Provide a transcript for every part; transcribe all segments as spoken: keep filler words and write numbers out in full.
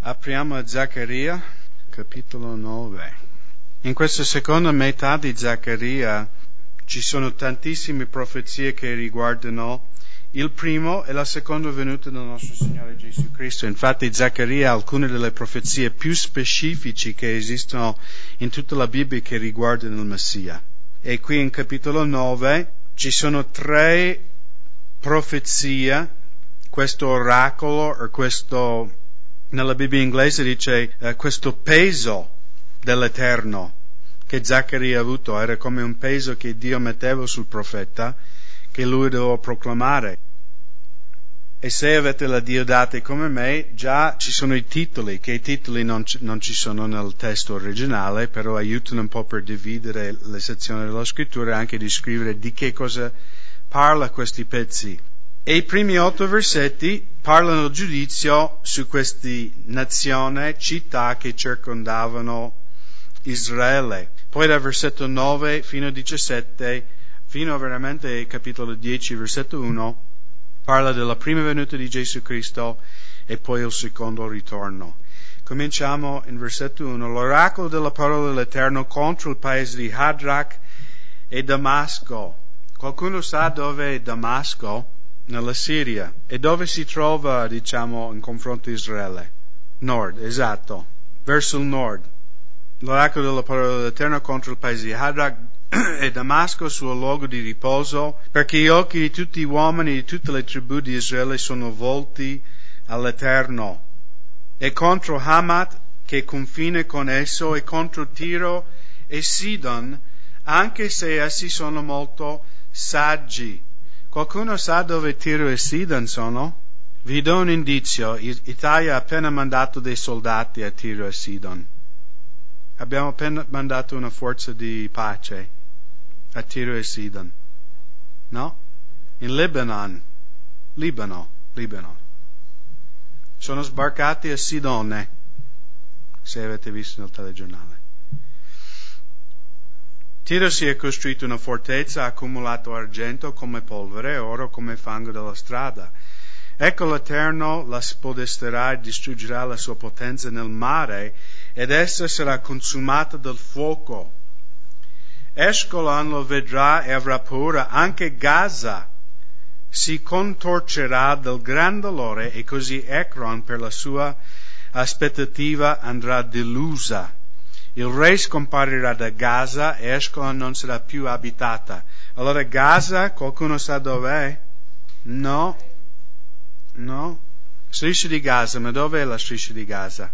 Apriamo a Zaccaria, capitolo nove. In questa seconda metà di Zaccaria ci sono tantissime profezie che riguardano il primo e la seconda venuta del nostro Signore Gesù Cristo. Infatti Zaccaria ha alcune delle profezie più specifiche che esistono in tutta la Bibbia che riguardano il Messia. E qui in capitolo nove ci sono tre profezie, questo oracolo o questo, nella Bibbia inglese dice eh, questo peso dell'Eterno che Zaccaria ha avuto, era come un peso che Dio metteva sul profeta che lui doveva proclamare. E se avete la Diodate come me, già ci sono i titoli, che i titoli non ci, non ci sono nel testo originale, però aiutano un po' per dividere le sezioni della scrittura e anche descrivere di che cosa parla questi pezzi. E i primi otto versetti parlano del giudizio su queste nazioni, città che circondavano Israele. Poi dal versetto nove fino a diciassette, fino a veramente al capitolo dieci, versetto uno, parla della prima venuta di Gesù Cristo e poi il secondo ritorno. Cominciamo in versetto uno. L'oracolo della parola dell'Eterno contro il paese di Hadrach e Damasco. Qualcuno sa dove è Damasco? Nella Siria. E dove si trova, diciamo, in confronto a Israele? Nord, esatto. Verso il nord. L'oracolo della parola dell'Eterno contro il paese di Hadrach e Damasco, suo luogo di riposo, perché gli occhi di tutti gli uomini di tutte le tribù di Israele sono volti all'Eterno. E contro Hamat, che confina con esso, e contro Tiro e Sidon, anche se essi sono molto saggi. Qualcuno sa dove Tiro e Sidon sono? Vi do un indizio. Italia ha appena mandato dei soldati a Tiro e Sidon. Abbiamo appena mandato una forza di pace a Tiro e Sidon. No? In Lebanon. Libano. Libano. Sono sbarcati a Sidone, se avete visto nel telegiornale. Tiro si è costruito una fortezza, ha accumulato argento come polvere e oro come fango della strada. Ecco l'Eterno la spodesterà e distruggerà la sua potenza nel mare, ed essa sarà consumata dal fuoco. Ashkelon lo vedrà e avrà paura, anche Gaza si contorcerà del gran dolore, e così Ekron per la sua aspettativa andrà delusa. Il re scomparirà da Gaza e Ashkelon non sarà più abitata. Allora Gaza, qualcuno sa dov'è? No. No? Striscia di Gaza, ma dov'è la striscia di Gaza?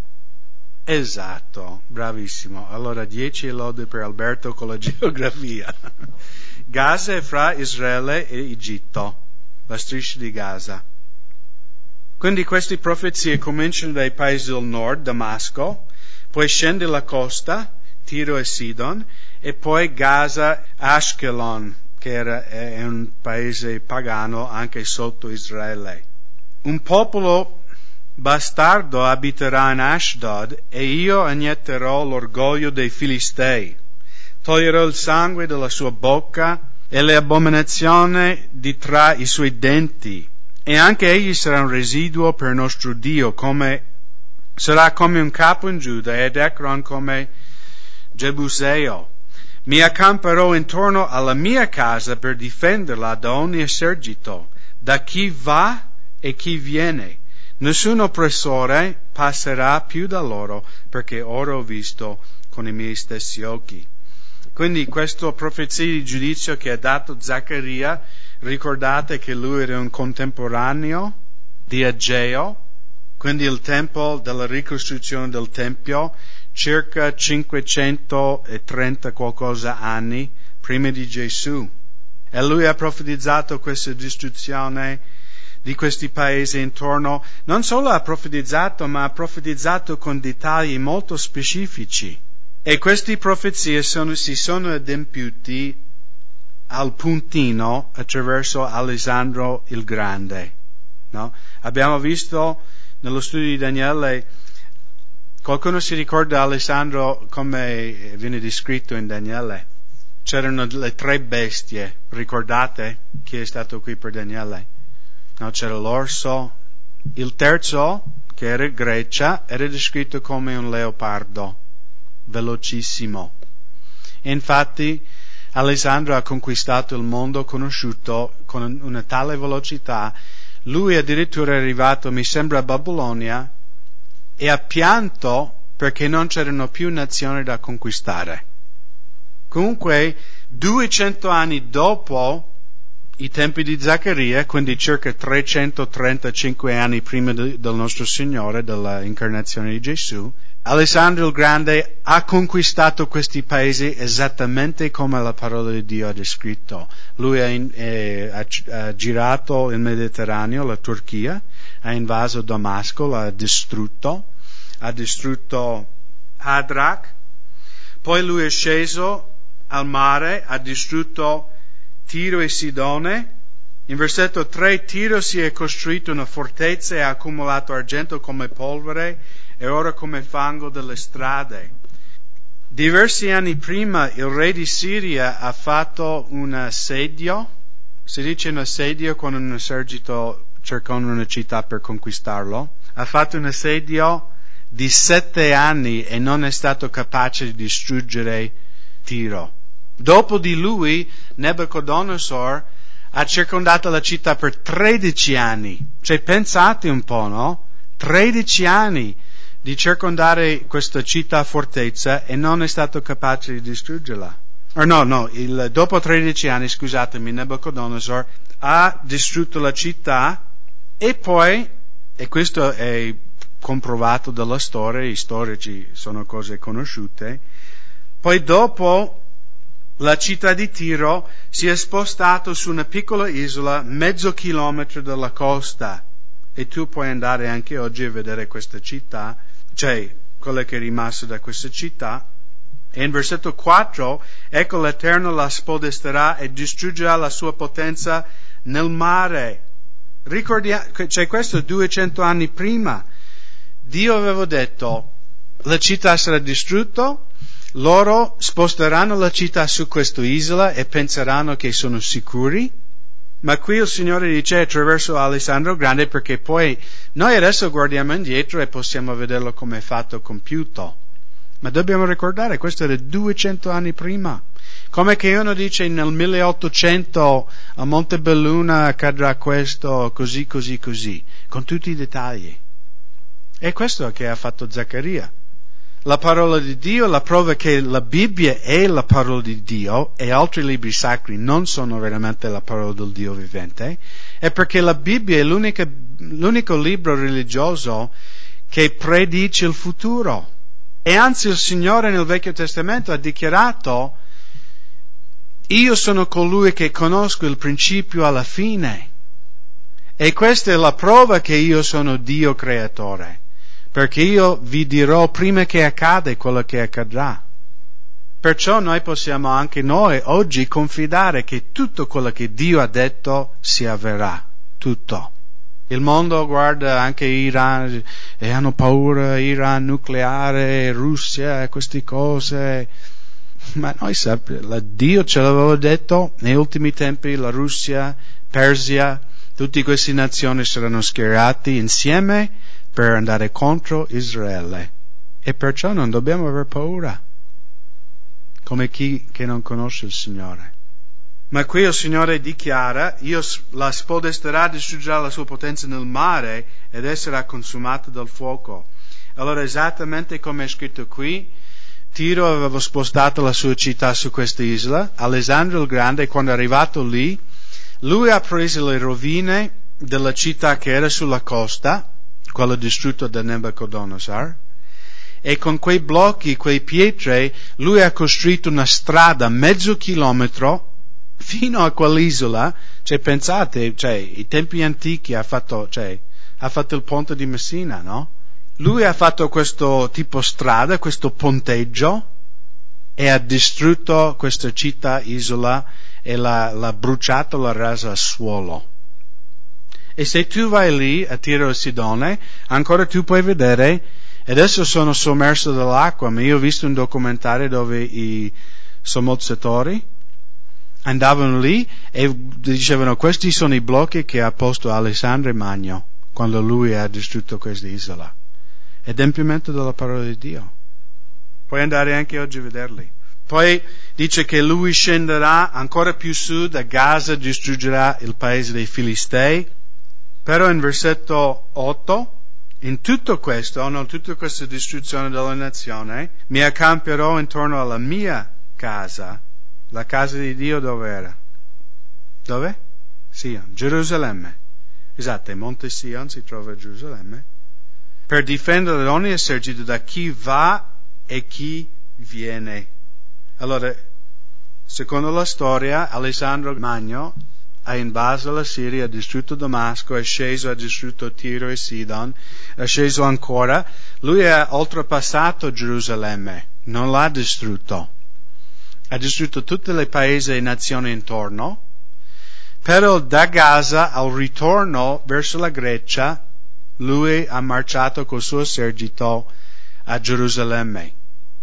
Esatto, bravissimo. Allora dieci lode per Alberto con la geografia. Gaza è fra Israele e Egitto, la striscia di Gaza. Quindi queste profezie cominciano dai paesi del nord, Damasco, poi scende la costa, Tiro e Sidon, e poi Gaza, Ashkelon, che era, è un paese pagano anche sotto Israele. Un popolo bastardo abiterà in Ashdod, e io inietterò l'orgoglio dei Filistei. Toglierò il sangue dalla sua bocca e le abominazioni di tra i suoi denti. E anche egli sarà un residuo per nostro Dio, come sarà come un capo in Giuda, ed Ekron come Jebuseo. Mi accamperò intorno alla mia casa per difenderla da ogni esercito, da chi va e chi viene. Nessun oppressore passerà più da loro, perché ora ho visto con i miei stessi occhi. Quindi questa profezia di giudizio che ha dato Zaccaria, ricordate che lui era un contemporaneo di Ageo, quindi il tempo della ricostruzione del Tempio, circa cinquecentotrenta qualcosa anni prima di Gesù. E lui ha profetizzato questa distruzione di questi paesi intorno. Non solo ha profetizzato, ma ha profetizzato con dettagli molto specifici. E queste profezie sono, si sono adempiuti al puntino attraverso Alessandro il Grande. No? Abbiamo visto nello studio di Daniele, qualcuno si ricorda Alessandro come viene descritto in Daniele? C'erano le tre bestie, ricordate chi è stato qui per Daniele? No, c'era l'orso, il terzo, che era Grecia, era descritto come un leopardo, velocissimo. E infatti Alessandro ha conquistato il mondo conosciuto con una tale velocità. Lui addirittura è arrivato, mi sembra, a Babilonia e ha pianto perché non c'erano più nazioni da conquistare. Comunque, duecento anni dopo i tempi di Zaccaria, quindi circa trecentotrentacinque anni prima de, del nostro Signore, dell'incarnazione di Gesù, Alessandro il Grande ha conquistato questi paesi esattamente come la parola di Dio ha descritto. Lui ha, in, eh, ha, ha girato il Mediterraneo, la Turchia, ha invaso Damasco, l'ha distrutto, ha distrutto Hadrach, poi lui è sceso al mare, ha distrutto Tiro e Sidone. In versetto tre, Tiro si è costruito una fortezza e ha accumulato argento come polvere e ora come fango delle strade. Diversi anni prima il re di Siria ha fatto un assedio, si dice un assedio quando un esercito cerca una città per conquistarlo, ha fatto un assedio di sette anni e non è stato capace di distruggere Tiro. Dopo di lui, Nebuchadnezzar ha circondato la città per tredici anni. Cioè, pensate un po', no? tredici anni di circondare questa città fortezza e non è stato capace di distruggerla. Or no, no, il, dopo tredici anni, scusatemi, Nebuchadnezzar ha distrutto la città e poi, e questo è comprovato dalla storia, i storici sono cose conosciute, poi dopo la città di Tiro si è spostato su una piccola isola mezzo chilometro dalla costa e tu puoi andare anche oggi a vedere questa città, cioè quella che è rimasta da questa città. E in versetto quattro, ecco l'Eterno la spodesterà e distruggerà la sua potenza nel mare. Ricordiamo, cioè questo duecento anni prima, Dio aveva detto la città sarà distrutta, loro sposteranno la città su questa isola e penseranno che sono sicuri, ma qui il Signore dice attraverso Alessandro Grande, perché poi noi adesso guardiamo indietro e possiamo vederlo come fatto compiuto, ma dobbiamo ricordare questo era duecento anni prima. Come che uno dice nel milleottocento a Montebelluna accadrà questo, così, così, così, con tutti i dettagli. E questo che ha fatto Zaccaria. La parola di Dio, la prova che la Bibbia è la parola di Dio e altri libri sacri non sono veramente la parola del Dio vivente, è perché la Bibbia è l'unica, l'unico libro religioso che predice il futuro. E anzi il Signore nel Vecchio Testamento ha dichiarato: io sono colui che conosco il principio alla fine. E questa è la prova che io sono Dio creatore. Perché io vi dirò prima che accade quello che accadrà. Perciò noi possiamo anche noi oggi confidare che tutto quello che Dio ha detto si avverrà. Tutto. Il mondo guarda anche Iran e hanno paura, Iran nucleare, Russia, queste cose. Ma noi sappiamo, Dio ce l'aveva detto, negli ultimi tempi la Russia, Persia, tutte queste nazioni saranno schierati insieme per andare contro Israele. E perciò non dobbiamo aver paura, come chi che non conosce il Signore. Ma qui il Signore dichiara: io la spodesterà, distruggerà la sua potenza nel mare ed sarà consumata dal fuoco. Allora, esattamente come è scritto qui, Tiro aveva spostato la sua città su questa isola. Alessandro il Grande, quando è arrivato lì, lui ha preso le rovine della città che era sulla costa, quella distrutta da Nebuchadnezzar, e con quei blocchi, quei pietre, lui ha costruito una strada mezzo chilometro fino a quell'isola. Cioè, pensate, cioè, i tempi antichi ha fatto, cioè, ha fatto il ponte di Messina, no? Lui ha fatto questo tipo strada, questo ponteggio, e ha distrutto questa città, isola, e l'ha, l'ha bruciato, l'ha rasa a suolo. E se tu vai lì a Tiro e Sidone, ancora tu puoi vedere, adesso sono sommerso dall'acqua, ma io ho visto un documentario dove i sommozzatori andavano lì e dicevano: questi sono i blocchi che ha posto Alessandro Magno quando lui ha distrutto questa isola. È adempimento della parola di Dio. Puoi andare anche oggi a vederli. Poi dice che lui scenderà ancora più sud, a Gaza distruggerà il paese dei Filistei. Però in versetto otto, in tutto questo, in tutta questa distruzione della nazione, mi accamperò intorno alla mia casa. La casa di Dio dove era? Dove? Sion, Gerusalemme. Esatto, il Monte Sion si trova a Gerusalemme. Per difendere ogni esercito da chi va e chi viene. Allora, secondo la storia, Alessandro Magno ha invaso la Siria, ha distrutto Damasco, è sceso, ha distrutto Tiro e Sidon, è sceso ancora. Lui ha oltrepassato Gerusalemme, non l'ha distrutto. Ha distrutto tutti i paesi e nazioni intorno, però da Gaza al ritorno verso la Grecia, lui ha marciato col suo esercito a Gerusalemme.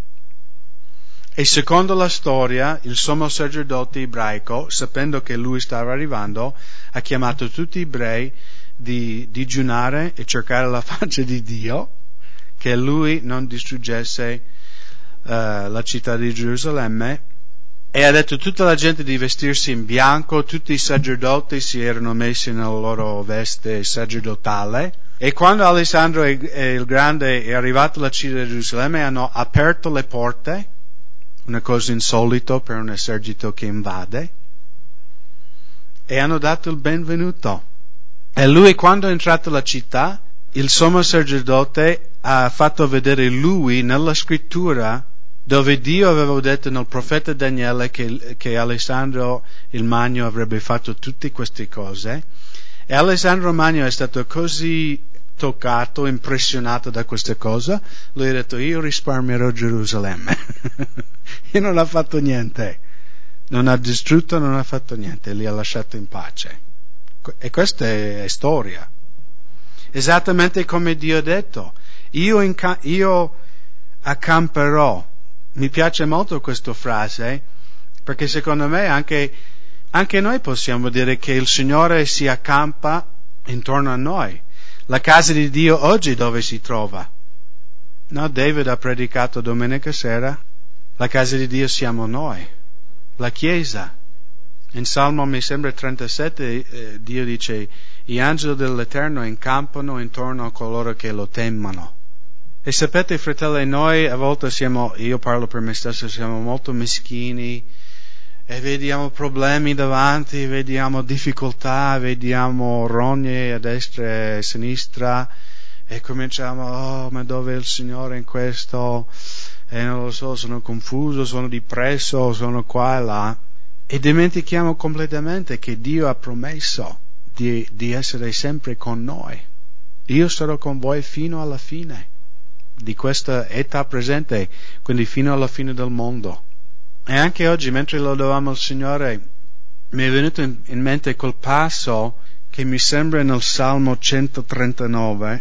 E secondo la storia, il sommo sacerdote ebraico, sapendo che lui stava arrivando, ha chiamato tutti gli ebrei di digiunare e cercare la faccia di Dio, che lui non distruggesse uh, la città di Gerusalemme, e ha detto a tutta la gente di vestirsi in bianco, tutti i sacerdoti si erano messi nella loro veste sacerdotale, e quando Alessandro il Grande è arrivato alla città di Gerusalemme hanno aperto le porte, una cosa insolita per un esercito che invade, e hanno dato il benvenuto. E lui, quando è entrato nella città, il sommo sacerdote ha fatto vedere lui nella scrittura dove Dio aveva detto nel profeta Daniele che, che Alessandro il Magno avrebbe fatto tutte queste cose. E Alessandro Magno è stato così toccato, impressionato da questa cosa, lui ha detto: io risparmierò Gerusalemme. E non ha fatto niente, non ha distrutto, non ha fatto niente, li ha lasciati in pace. E questa è, è storia. Esattamente come Dio ha detto, io, inca- io accamperò. Mi piace molto questa frase, perché secondo me anche, anche noi possiamo dire che il Signore si accampa intorno a noi. La casa di Dio oggi dove si trova? No, David ha predicato domenica sera. La casa di Dio siamo noi, la Chiesa. In Salmo, mi sembra trentasette, eh, Dio dice: gli angeli dell'Eterno incampano intorno a coloro che lo temono. E sapete, fratelli, noi a volte siamo, io parlo per me stesso, siamo molto meschini e vediamo problemi davanti, vediamo difficoltà, vediamo rogne a destra e a sinistra e cominciamo: oh, ma dove è il Signore in questo? E non lo so, sono confuso, sono depresso, sono qua e là. E dimentichiamo completamente che Dio ha promesso di, di essere sempre con noi. Io sarò con voi fino alla fine di questa età presente, quindi fino alla fine del mondo. E anche oggi, mentre lodavamo il Signore, mi è venuto in, in mente quel passo che mi sembra nel Salmo centotrentanove,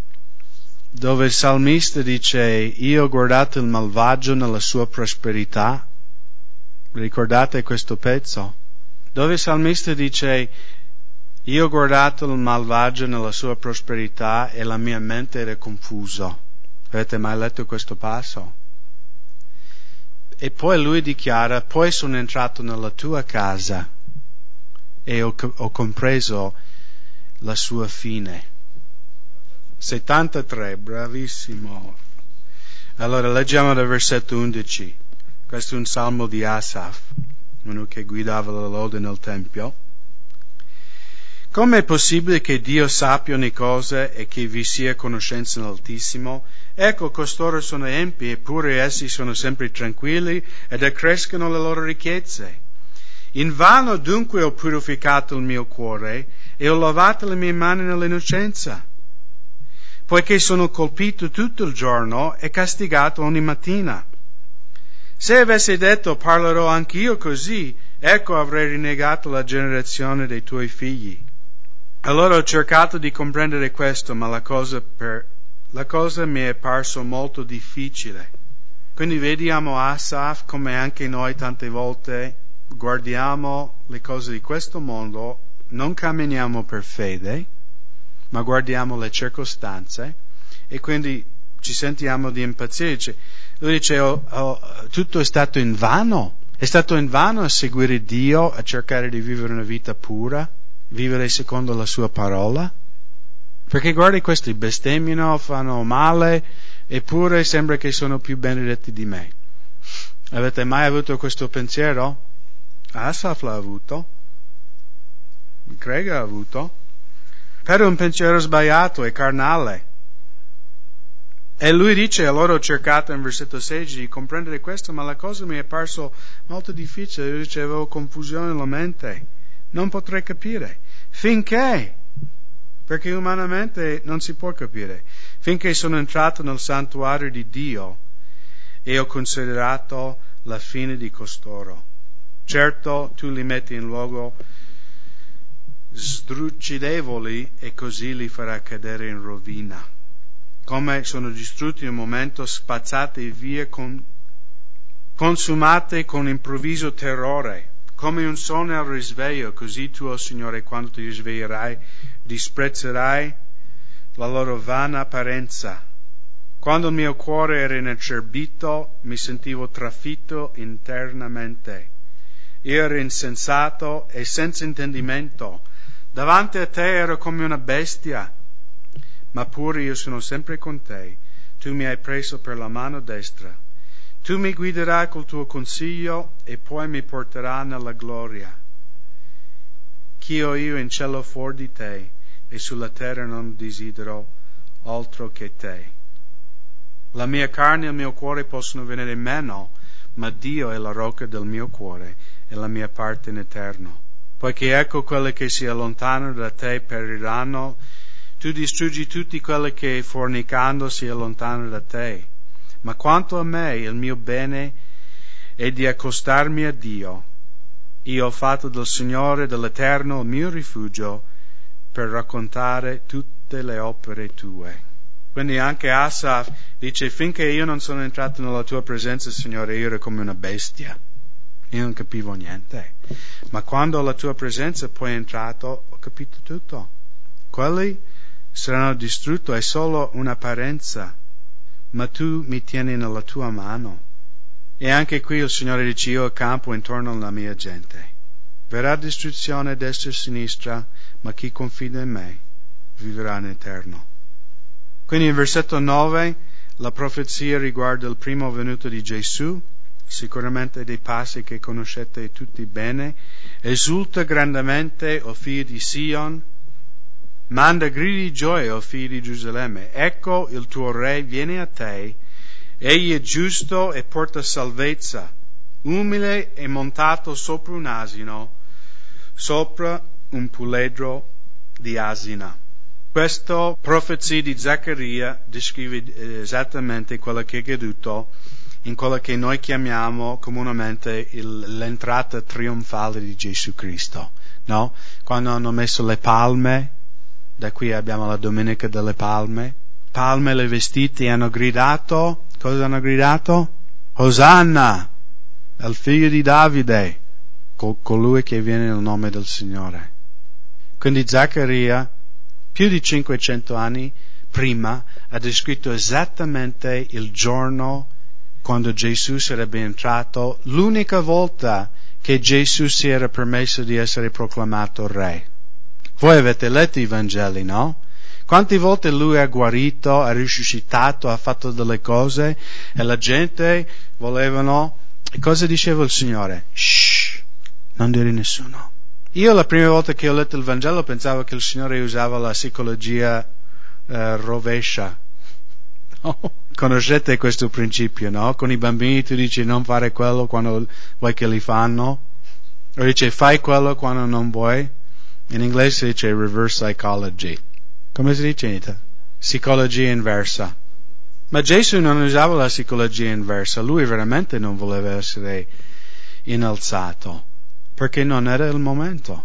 dove il salmista dice: io ho guardato il malvagio nella sua prosperità. Ricordate questo pezzo? Dove il salmista dice: io ho guardato il malvagio nella sua prosperità e la mia mente era confusa. Avete mai letto questo passo? E poi lui dichiara: poi sono entrato nella tua casa e ho, ho compreso la sua fine. settantatré, bravissimo. Allora leggiamo dal versetto undici. Questo è un salmo di Asaf, uno che guidava la lode nel Tempio. Come è possibile che Dio sappia ogni cosa e che vi sia conoscenza nell'Altissimo? Ecco, costoro sono empi, eppure essi sono sempre tranquilli ed accrescono le loro ricchezze. Invano dunque ho purificato il mio cuore e ho lavato le mie mani nell'innocenza, poiché sono colpito tutto il giorno e castigato ogni mattina. Se avessi detto: parlerò anch'io così, ecco avrei rinnegato la generazione dei tuoi figli. Allora ho cercato di comprendere questo, ma la cosa, per, la cosa mi è parso molto difficile. Quindi vediamo Asaf come anche noi tante volte guardiamo le cose di questo mondo, non camminiamo per fede, ma guardiamo le circostanze e quindi ci sentiamo di impazzire. Lui dice, oh, oh, tutto è stato invano. È stato invano a seguire Dio, a cercare di vivere una vita pura, vivere secondo la sua parola? Perché guardi, questi bestemmiano, fanno male, eppure sembra che sono più benedetti di me. Avete mai avuto questo pensiero? Asaf l'ha avuto. Craig ha avuto. Però è un pensiero sbagliato e carnale. E lui dice, allora ho cercato in versetto sedici di comprendere questo, ma la cosa mi è parso molto difficile. Io dice, avevo confusione nella mente. Non potrei capire. Finché, perché umanamente non si può capire, finché sono entrato nel santuario di Dio e ho considerato la fine di costoro. Certo, tu li metti in luogo sdruccidevoli e così li farà cadere in rovina. Come sono distrutti in un momento, spazzati via, con, consumate con improvviso terrore, come un sonno al risveglio, così tu, oh Signore, quando ti risveglierai, disprezzerai la loro vana apparenza. Quando il mio cuore era inacerbito, mi sentivo trafitto internamente. Io ero insensato e senza intendimento. Davanti a te ero come una bestia. Ma pure io sono sempre con te. Tu mi hai preso per la mano destra. Tu mi guiderai col tuo consiglio e poi mi porterai nella gloria. Chi ho io in cielo fuori di te e sulla terra non desidero altro che te. La mia carne e il mio cuore possono venire meno, ma Dio è la rocca del mio cuore e la mia parte in eterno. Poiché ecco quelli che si allontanano da te periranno. Tu distruggi tutti quelli che fornicando si allontanano da te. Ma quanto a me, il mio bene è di accostarmi a Dio. Io ho fatto del Signore, dell'Eterno, il mio rifugio per raccontare tutte le opere tue. Quindi anche Asaf dice, finché io non sono entrato nella tua presenza, Signore, io ero come una bestia. Io non capivo niente. Ma quando alla tua presenza poi è entrato, ho capito tutto. Quelli saranno distrutti, è solo un'apparenza, ma tu mi tieni nella tua mano. E anche qui il Signore dice, io campo intorno alla mia gente. Verrà distruzione a destra e a sinistra, ma chi confida in me vivrà in eterno. Quindi in versetto nove la profezia riguarda il primo venuto di Gesù, sicuramente dei passi che conoscete tutti bene. Esulta grandemente, o figli di Sion, manda gridi di gioia, o figli di Gerusalemme. Ecco il tuo re viene a te, egli è giusto e porta salvezza, umile e montato sopra un asino, sopra un puledro di asina. Questa profezia di Zaccaria descrive esattamente quello che è accaduto in quello che noi chiamiamo comunemente il, l'entrata trionfale di Gesù Cristo, no? Quando hanno messo le palme, da qui abbiamo la Domenica delle Palme, palme le vestiti, hanno gridato, cosa hanno gridato? Osanna, al figlio di Davide, colui che viene nel nome del Signore. Quindi Zaccaria, più di cinquecento anni prima, ha descritto esattamente il giorno quando Gesù sarebbe entrato, l'unica volta che Gesù si era permesso di essere proclamato re. Voi avete letto i Vangeli, no? Quante volte lui ha guarito, ha risuscitato, ha fatto delle cose e la gente volevano... E cosa diceva il Signore? Shh, non dire nessuno. Io la prima volta che ho letto il Vangelo pensavo che il Signore usava la psicologia eh, rovescia. No? Conoscete questo principio, no? Con i bambini tu dici non fare quello quando vuoi che li fanno, o dice fai quello quando non vuoi. In inglese si dice reverse psychology. Come si dice in Italia? Psicologia inversa. Ma Gesù non usava la psicologia inversa, lui veramente non voleva essere innalzato, perché non era il momento.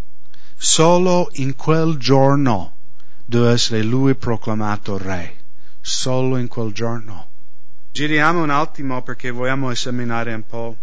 Solo in quel giorno doveva essere lui proclamato re. Solo in quel giorno. Giriamo un attimo perché vogliamo esaminare un po'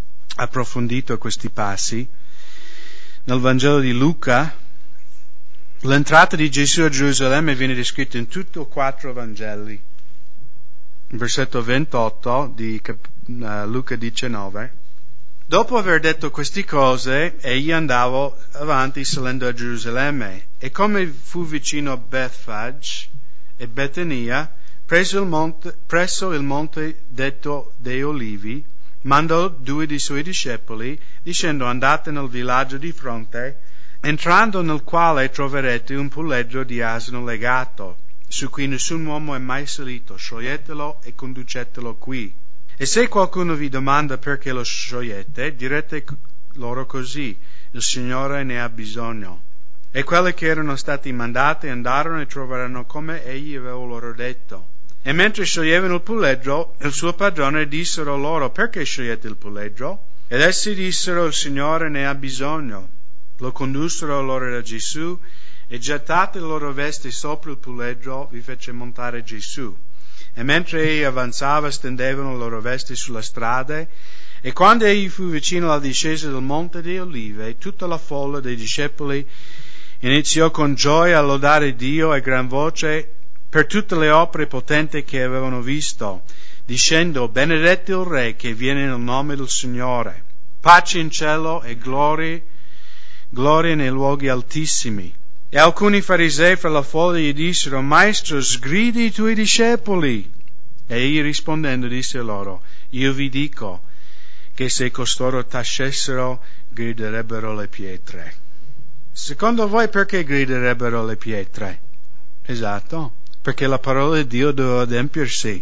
approfondito questi passi. Nel Vangelo di Luca, L'entrata di Gesù a Gerusalemme viene descritta in tutti e quattro Vangeli. Versetto ventotto di uh, Luca diciannove. Dopo aver detto queste cose, egli andava avanti salendo a Gerusalemme, e come fu vicino a Bethfage e Betania, presso il monte, presso il monte detto dei Olivi, mandò due dei suoi discepoli, dicendo: andate nel villaggio di fronte, entrando nel quale troverete un puledro di asino legato, su cui nessun uomo è mai salito, scioglietelo e conducetelo qui. E se qualcuno vi domanda perché lo sciogliete, direte loro così: il Signore ne ha bisogno. E quelli che erano stati mandati andarono e trovarono come egli aveva loro detto. E mentre scioglievano il puledro, il suo padrone dissero loro: perché sciogliete il puledro? Ed essi dissero: il Signore ne ha bisogno. Lo condussero allora da Gesù, e gettate le loro vesti sopra il puledro, vi fece montare Gesù. E mentre egli avanzava, stendevano le loro vesti sulla strada, e quando egli fu vicino alla discesa del Monte delle Olive, tutta la folla dei discepoli iniziò con gioia a lodare Dio a gran voce per tutte le opere potenti che avevano visto, dicendo: benedetto il Re che viene nel nome del Signore, pace in cielo e gloria, gloria nei luoghi altissimi. E alcuni farisei fra la folla gli dissero: Maestro, sgridi i tuoi discepoli. E egli rispondendo disse loro: io vi dico che se costoro tacessero, griderebbero le pietre. Secondo voi perché griderebbero le pietre? Esatto, perché la parola di Dio doveva adempiersi.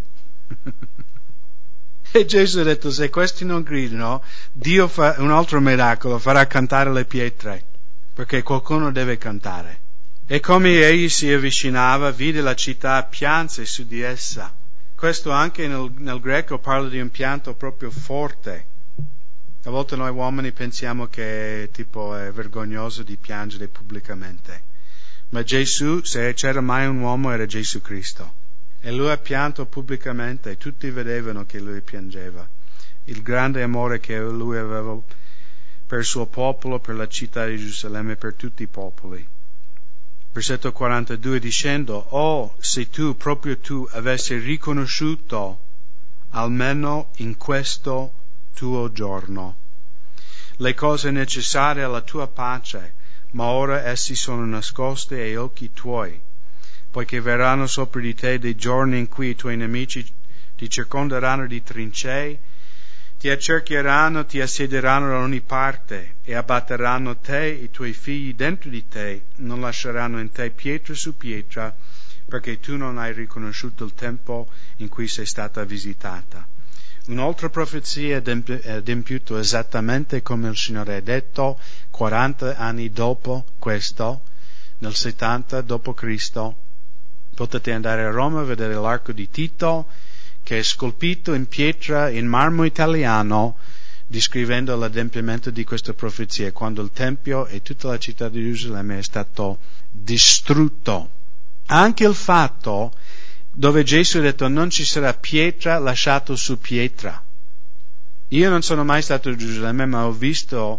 E Gesù ha detto: se questi non gridano, Dio fa un altro miracolo, farà cantare le pietre, perché qualcuno deve cantare. E come egli si avvicinava, vide la città, pianse su di essa. Questo anche nel, nel greco parla di un pianto proprio forte. A volte noi uomini pensiamo che tipo è vergognoso di piangere pubblicamente. Ma Gesù, se c'era mai un uomo, era Gesù Cristo. E lui ha pianto pubblicamente, e tutti vedevano che lui piangeva. Il grande amore che lui aveva per il suo popolo, per la città di Gerusalemme, per tutti i popoli. Versetto quarantadue, dicendo: oh, se tu, proprio tu, avessi riconosciuto, almeno in questo tuo giorno, le cose necessarie alla tua pace, ma ora essi sono nascosti ai occhi tuoi, poiché verranno sopra di te dei giorni in cui i tuoi nemici ti circonderanno di trincee, ti accerchieranno, ti assiederanno da ogni parte, e abbatteranno te e i tuoi figli dentro di te, non lasceranno in te pietra su pietra, perché tu non hai riconosciuto il tempo in cui sei stata visitata. Un'altra profezia è adempiuta esattamente come il Signore ha detto, quaranta anni dopo questo, nel settanta dopo Cristo. Potete andare a Roma a vedere l'arco di Tito, che è scolpito in pietra, in marmo italiano, descrivendo l'adempimento di questa profezia, quando il Tempio e tutta la città di Gerusalemme è stato distrutto. Anche il fatto dove Gesù ha detto: non ci sarà pietra lasciato su pietra. Io non sono mai stato a Gerusalemme, ma ho visto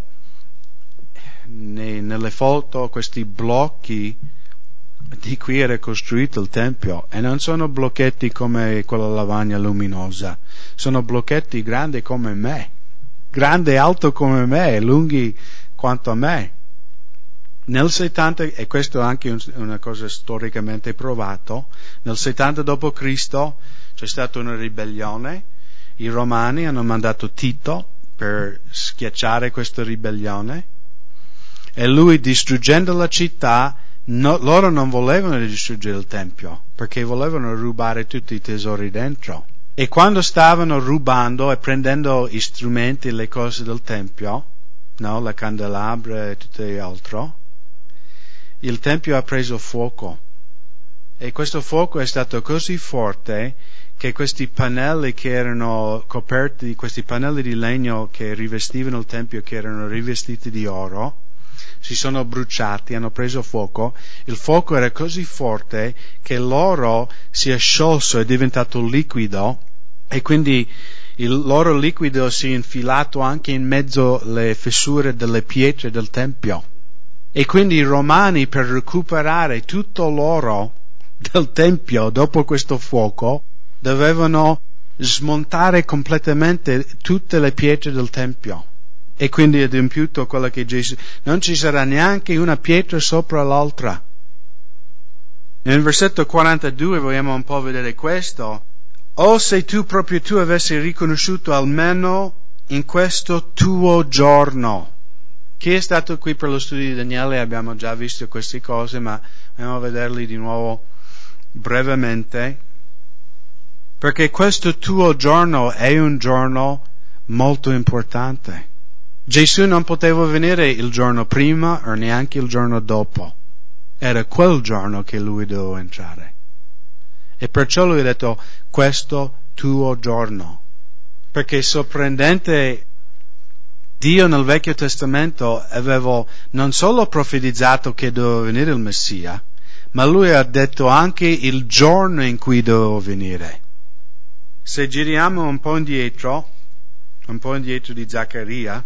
nei, nelle foto questi blocchi di cui era costruito il Tempio, e non sono blocchetti come quella lavagna luminosa, sono blocchetti grandi come me, grande e alto come me, e lunghi quanto me. Nel settanta, e questo è anche un, una cosa storicamente provato, nel settanta dopo Cristo c'è stata una ribellione, i Romani hanno mandato Tito per schiacciare questa ribellione, e lui, distruggendo la città, No, loro non volevano distruggere il Tempio, perché volevano rubare tutti i tesori dentro. E quando stavano rubando e prendendo gli strumenti e le cose del Tempio, no, la candelabra e tutto l'altro, il Tempio ha preso fuoco. E questo fuoco è stato così forte che questi pannelli che erano coperti, questi pannelli di legno che rivestivano il Tempio, che erano rivestiti di oro, si sono bruciati, hanno preso fuoco. Il fuoco era così forte che l'oro si è sciolto, è diventato liquido, e quindi il l'oro liquido si è infilato anche in mezzo alle fessure delle pietre del Tempio. E quindi i romani, per recuperare tutto l'oro del Tempio dopo questo fuoco, dovevano smontare completamente tutte le pietre del Tempio. E quindi è adempiuto quello che Gesù... Non ci sarà neanche una pietra sopra l'altra. Nel versetto quarantadue vogliamo un po' vedere questo. O se tu proprio tu avessi riconosciuto almeno in questo tuo giorno. Chi è stato qui per lo studio di Daniele? Abbiamo già visto queste cose, ma andiamo a vederli di nuovo brevemente. Perché questo tuo giorno è un giorno molto importante. Gesù non poteva venire il giorno prima o neanche il giorno dopo. Era quel giorno che lui doveva entrare. E perciò lui ha detto, questo tuo giorno. Perché è sorprendente, Dio nel Vecchio Testamento aveva non solo profetizzato che doveva venire il Messia, ma lui ha detto anche il giorno in cui doveva venire. Se giriamo un po' indietro, un po' indietro di Zaccaria,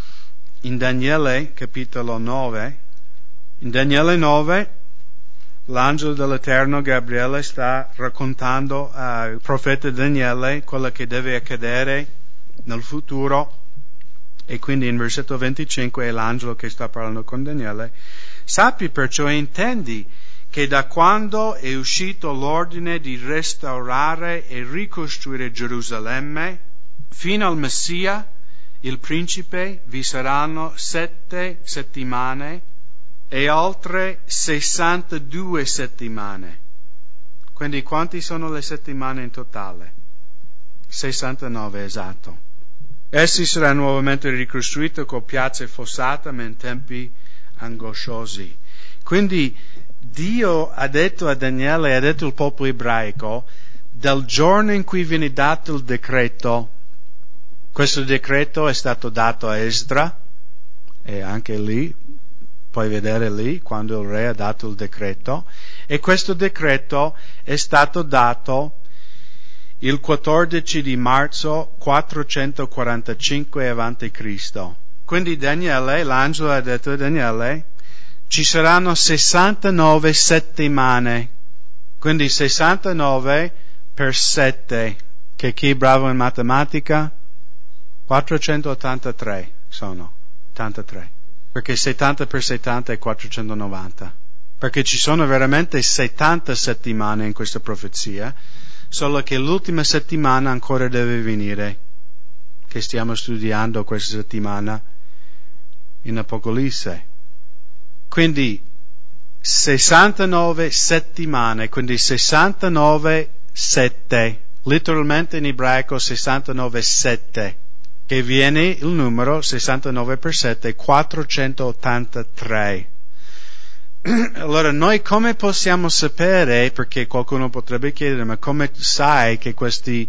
in Daniele capitolo nove, in Daniele nove, l'angelo dell'Eterno Gabriele sta raccontando al profeta Daniele quello che deve accadere nel futuro, e quindi in versetto venticinque è l'angelo che sta parlando con Daniele. Sappi perciò e intendi che da quando è uscito l'ordine di restaurare e ricostruire Gerusalemme fino al Messia, il principe, vi saranno sette settimane e altre sessantadue settimane. Quindi quanti sono le settimane in totale? sessantanove, esatto. Essi saranno nuovamente ricostruiti con piazze fossate, ma in tempi angosciosi. Quindi Dio ha detto a Daniele, ha detto al popolo ebraico, dal giorno in cui viene dato il decreto, questo decreto è stato dato a Esdra, e anche lì, puoi vedere lì, quando il re ha dato il decreto, e questo decreto è stato dato il quattordici di marzo quattrocentoquarantacinque avanti Cristo. Quindi Daniele, l'angelo ha detto a Daniele, ci saranno sessantanove settimane. Quindi sessantanove per sette, che chi è bravo in matematica? quattrocentottantatré sono, ottantatré. Perché settanta per settanta è quattrocentonovanta. Perché ci sono veramente settanta settimane in questa profezia, solo che l'ultima settimana ancora deve venire, che stiamo studiando questa settimana in Apocalisse. Quindi sessantanove settimane, quindi sessantanove sette, letteralmente in ebraico sessantanove sette, che viene il numero sessantanove per sette, quattrocentottantatré. Allora, noi come possiamo sapere, perché qualcuno potrebbe chiedere, ma come sai che questi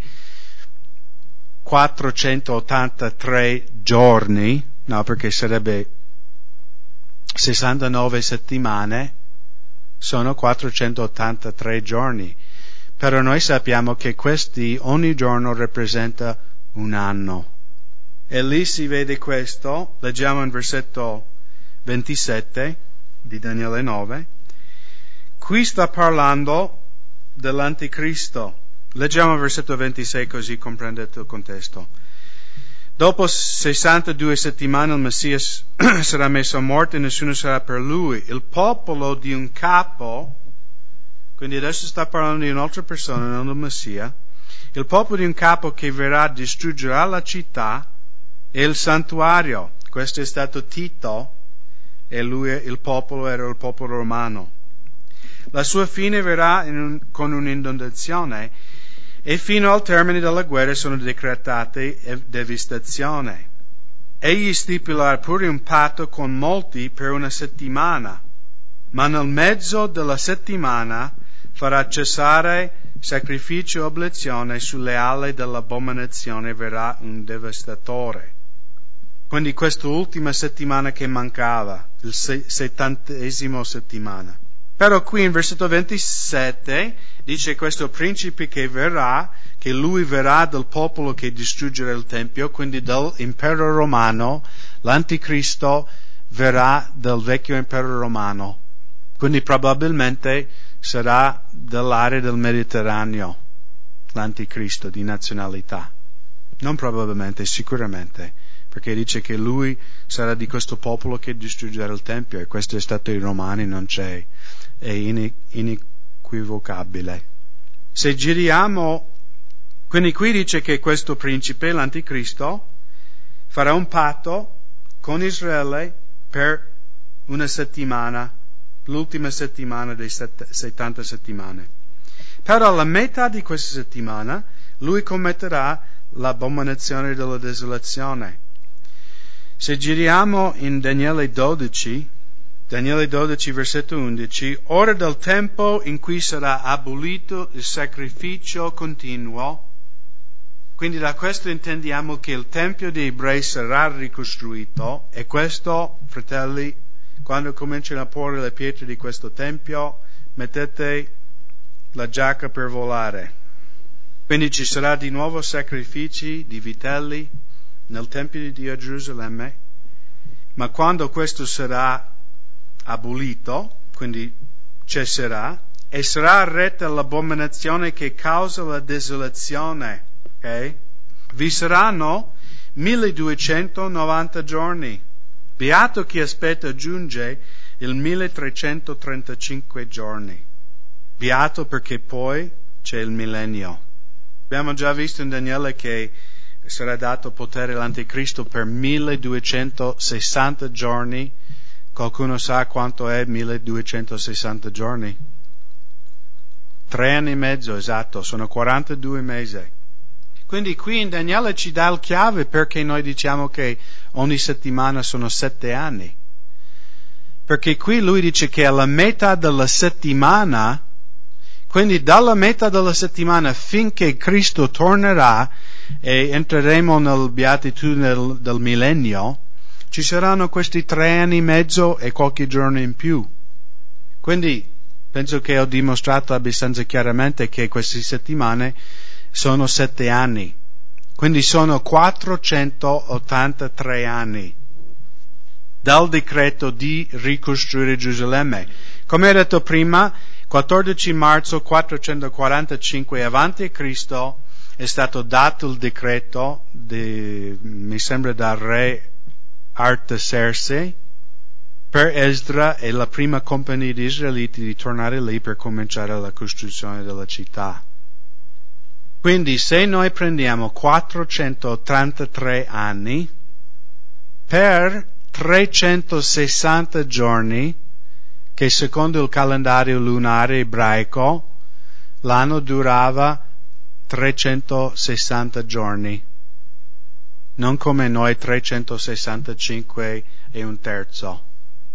quattrocentottantatré giorni, no, perché sarebbe sessantanove settimane, sono quattrocentottantatré giorni. Però noi sappiamo che questi, ogni giorno rappresenta un anno. E lì si vede questo, leggiamo in versetto ventisette, di Daniele nove. Qui sta parlando dell'anticristo. Leggiamo il versetto ventisei così comprendete il contesto. Dopo sessantadue settimane il Messia sarà messo a morte e nessuno sarà per lui. Il popolo di un capo, quindi adesso sta parlando di un'altra persona, non del Messia, il popolo di un capo che verrà distruggerà la città e il santuario. Questo è stato Tito, e lui, il popolo, era il popolo romano. La sua fine verrà in un, con un'inondazione, e fino al termine della guerra sono decretate devastazione. Egli stipulerà pure un patto con molti per una settimana, ma nel mezzo della settimana farà cessare sacrificio e oblazione, sulle ali dell'abominazione verrà un devastatore. Quindi questa ultima settimana che mancava, il settantesimo settimana. Però qui in versetto ventisette dice questo principe che verrà, che lui verrà del popolo che distruggerà il Tempio, quindi dall'impero romano, l'anticristo verrà dal vecchio impero romano, quindi probabilmente sarà dall'area del Mediterraneo, l'anticristo di nazionalità. Non probabilmente, sicuramente, perché dice che lui sarà di questo popolo che distruggerà il Tempio, e questo è stato i Romani, non c'è, è inequivocabile. Se giriamo, quindi qui dice che questo principe, l'anticristo, farà un patto con Israele per una settimana, l'ultima settimana dei set, settanta settimane. Però alla metà di questa settimana lui commetterà l'abominazione della desolazione. Se giriamo in Daniele dodici, Daniele dodici versetto undici, ora del tempo in cui sarà abolito il sacrificio continuo. Quindi da questo intendiamo che il Tempio dei Ebrei sarà ricostruito, e questo, fratelli, quando cominciano a porre le pietre di questo Tempio, mettete la giacca per volare. Quindi ci sarà di nuovo sacrifici di vitelli nel Tempio di Dio a Gerusalemme, ma quando questo sarà abolito, quindi cesserà, e sarà retta l'abominazione che causa la desolazione, ok? Vi saranno milleduecentonovanta giorni. Beato chi aspetta giunge il milletrecentotrentacinque giorni. Beato perché poi c'è il millennio. Abbiamo già visto in Daniele che sarà dato potere all'anticristo per milleduecentosessanta giorni. Qualcuno sa quanto è milleduecentosessanta giorni? Tre anni e mezzo, esatto, sono quarantadue mesi. Quindi qui in Daniele ci dà il chiave perché noi diciamo che ogni settimana sono sette anni. Perché qui lui dice che alla metà della settimana, quindi dalla metà della settimana finché Cristo tornerà e entreremo nel beatitudine del, del millennio, ci saranno questi tre anni e mezzo e qualche giorno in più. Quindi penso che ho dimostrato abbastanza chiaramente che queste settimane sono sette anni. Quindi sono quattrocentottantatré anni dal decreto di ricostruire Gerusalemme. Come ho detto prima, quattordici marzo quattrocentoquarantacinque avanti a Cristo è stato dato il decreto, di, mi sembra dal re Artaserse, per Esdra e la prima compagnia di israeliti di tornare lì per cominciare la costruzione della città. Quindi se noi prendiamo quattrocentottantatré anni per trecentosessanta giorni, che secondo il calendario lunare ebraico l'anno durava trecentosessanta giorni, non come noi trecentosessantacinque e un terzo,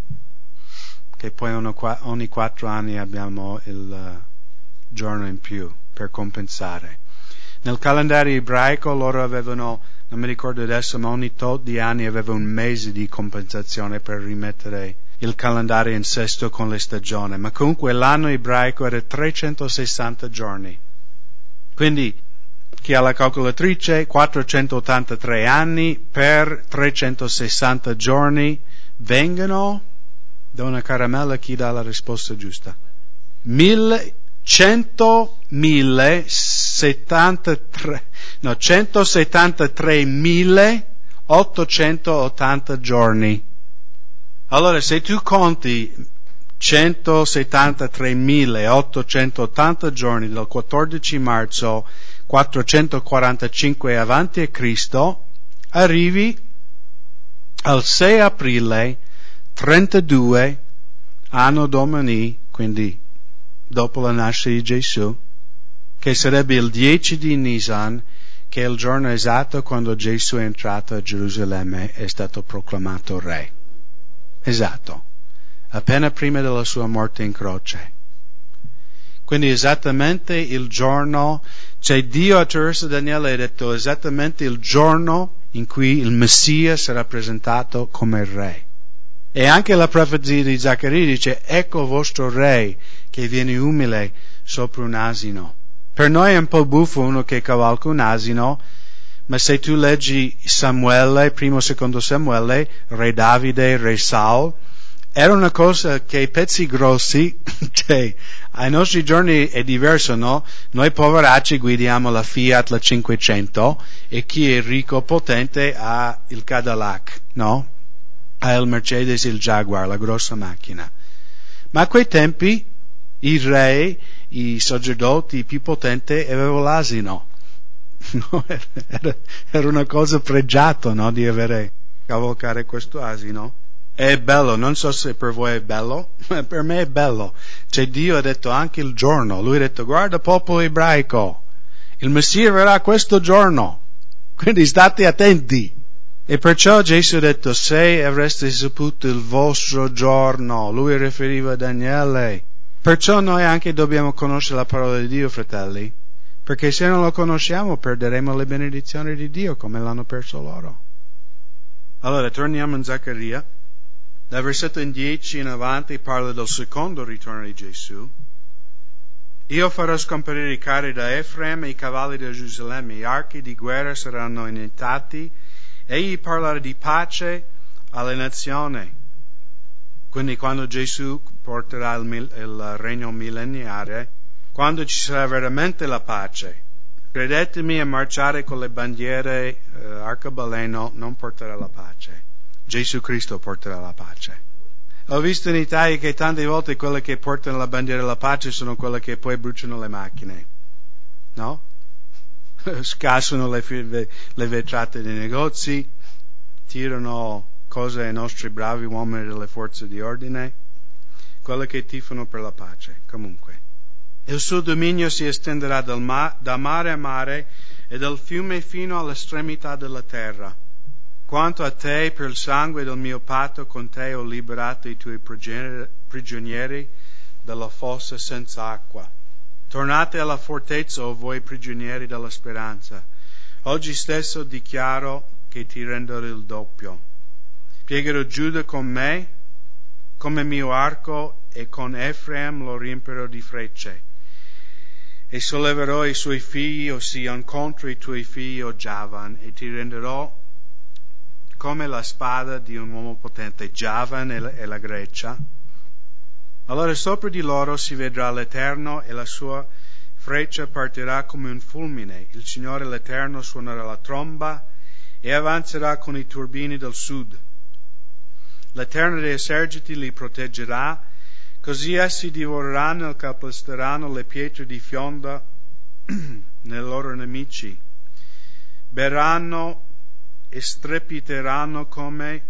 che poi uno, ogni quattro anni abbiamo il uh, giorno in più per compensare. Nel calendario ebraico loro avevano, non mi ricordo adesso, ma ogni tot di anni aveva un mese di compensazione per rimettere il calendario in sesto con le stagioni, ma comunque l'anno ebraico era trecentosessanta giorni. Quindi chi ha la calcolatrice, quattrocentottantatré anni per trecentosessanta giorni vengono, da una caramella chi dà la risposta giusta? Mille, cento, mille, settantatré, no, centosettantatremilleottocentottanta giorni. Allora, se tu conti centosettantatremilleottocentottanta giorni dal quattordici marzo quattrocentoquarantacinque avanti a Cristo, arrivi al sei aprile trentadue, anno domini, quindi dopo la nascita di Gesù, che sarebbe il dieci di Nisan, che è il giorno esatto quando Gesù è entrato a Gerusalemme e è stato proclamato re. Esatto, appena prima della sua morte in croce. Quindi esattamente il giorno, cioè Dio attraverso Daniele ha detto esattamente il giorno in cui il Messia sarà presentato come re. E anche la profezia di Zaccaria dice, ecco il vostro re che viene umile sopra un asino. Per noi è un po' buffo uno che cavalca un asino, Ma se tu leggi Samuele, primo secondo Samuele, re Davide, re Saul, era una cosa che i pezzi grossi, che ai nostri giorni è diverso, no? Noi poveracci guidiamo la Fiat, la cinquecento, e chi è ricco, potente, ha il Cadillac, no? Ha il Mercedes, il Jaguar, la grossa macchina. Ma a quei tempi i re, i sacerdoti più potenti avevano l'asino. No, era, era una cosa pregiata, no? Di avere, cavalcare questo asino. È bello, non so se per voi è bello, ma per me è bello. Cioè Dio ha detto anche il giorno, lui ha detto guarda popolo ebraico, il Messia verrà questo giorno, quindi state attenti. E perciò Gesù ha detto se avreste saputo il vostro giorno, lui riferiva a Daniele. Perciò noi anche dobbiamo conoscere la parola di Dio, fratelli, perché se non lo conosciamo perderemo le benedizioni di Dio come l'hanno perso loro. Allora torniamo in Zaccaria. Dal versetto dieci in avanti parla del secondo ritorno di Gesù. Io farò scomparire i carri da Efraim e i cavalli da Gerusalemme, gli archi di guerra saranno iniettati, egli parlerà di pace alle nazioni. Quindi quando Gesù porterà il, il regno millenniale, quando ci sarà veramente la pace, credetemi, a marciare con le bandiere eh, arcobaleno non porterà la pace. Gesù Cristo porterà la pace. Ho visto in Italia che tante volte quelle che portano la bandiera della pace sono quelle che poi bruciano le macchine, no? Scassano le, le vetrate dei negozi, tirano cose ai nostri bravi uomini delle forze di ordine, quelle che tifano per la pace. Comunque, il suo dominio si estenderà dal ma- da mare a mare e dal fiume fino all'estremità della terra. Quanto a te, per il sangue del mio patto con te ho liberato i tuoi prigionieri dalla fossa senza acqua. Tornate alla fortezza, o voi prigionieri della speranza. Oggi stesso dichiaro che ti renderò il doppio. Piegherò Giuda con me, come mio arco, e con Efraim lo riempirò di frecce. E solleverò i suoi figli, ossia contro i tuoi figli, o Javan, e ti renderò come la spada di un uomo potente. Javan è la, è la Grecia. Allora sopra di loro si vedrà l'Eterno e la sua freccia partirà come un fulmine. Il Signore l'Eterno suonerà la tromba e avanzerà con i turbini del sud. L'Eterno dei eserciti li proteggerà, così essi divoreranno e calpesteranno le pietre di fionda nei loro nemici. Berranno e strepiteranno come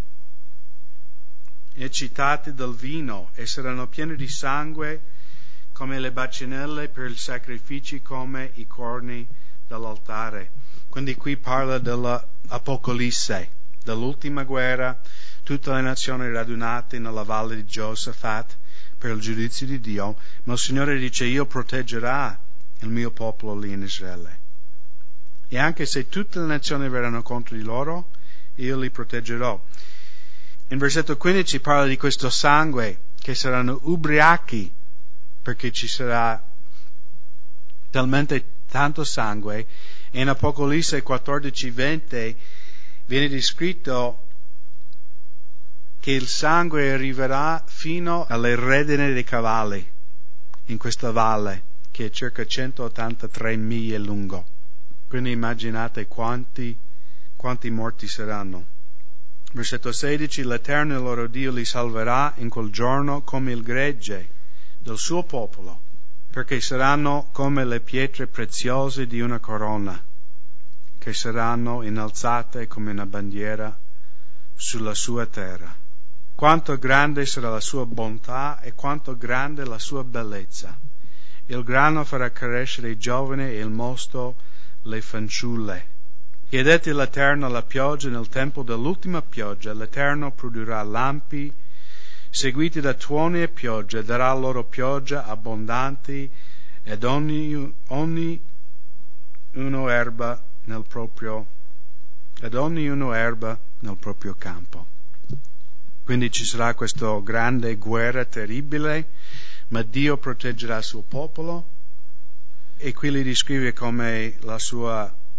eccitati dal vino e saranno pieni di sangue come le bacinelle per i sacrifici, come i corni dell'altare. Quindi qui parla dell'Apocalisse, dell'ultima guerra, tutte le nazioni radunate nella valle di Giosafat per il giudizio di Dio, ma il Signore dice io proteggerò il mio popolo lì in Israele. E anche se tutte le nazioni verranno contro di loro, io li proteggerò. In versetto quindici parla di questo sangue, che saranno ubriachi, perché ci sarà talmente tanto sangue. E in Apocalisse quattordici venti viene descritto che il sangue arriverà fino alle redine dei cavalli, in questa valle, che è circa centottantatré miglia lungo. Quindi immaginate quanti, quanti morti saranno. Versetto sedici, l'Eterno il loro Dio li salverà in quel giorno come il gregge del suo popolo, perché saranno come le pietre preziose di una corona, che saranno innalzate come una bandiera sulla sua terra. Quanto grande sarà la sua bontà e quanto grande la sua bellezza. Il grano farà crescere i giovani e il mosto le fanciulle. Chiedete all'Eterno la pioggia nel tempo dell'ultima pioggia. L'Eterno produrrà lampi seguiti da tuoni e pioggia, darà loro pioggia abbondanti ed ogni, ogni uno erba nel proprio ed ogni uno erba nel proprio campo. Quindi ci sarà questa grande guerra terribile, ma Dio proteggerà il suo popolo. E qui li descrive come la sua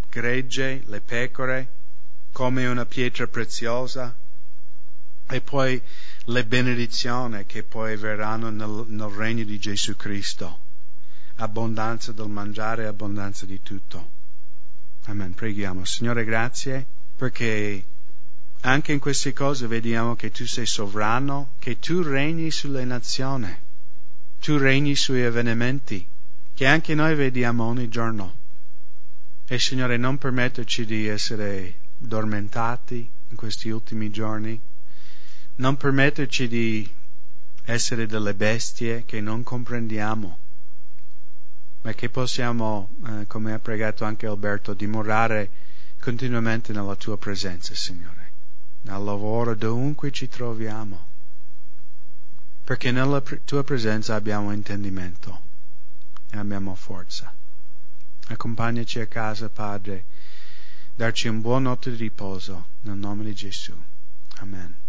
gregge, le pecore, come una pietra preziosa, e poi le benedizioni che poi verranno nel, nel regno di Gesù Cristo. Abbondanza del mangiare, abbondanza di tutto. Amen. Preghiamo. Signore, grazie perché anche in queste cose vediamo che Tu sei sovrano, che Tu regni sulle nazioni, Tu regni sui avvenimenti, che anche noi vediamo ogni giorno. E Signore, non permetterci di essere addormentati in questi ultimi giorni, non permetterci di essere delle bestie che non comprendiamo, ma che possiamo, eh, come ha pregato anche Alberto, dimorare continuamente nella Tua presenza, Signore, al lavoro, dovunque ci troviamo, perché nella pre- Tua presenza abbiamo intendimento e abbiamo forza. Accompagnaci a casa, Padre, darci un buon notte di riposo, nel nome di Gesù. Amen.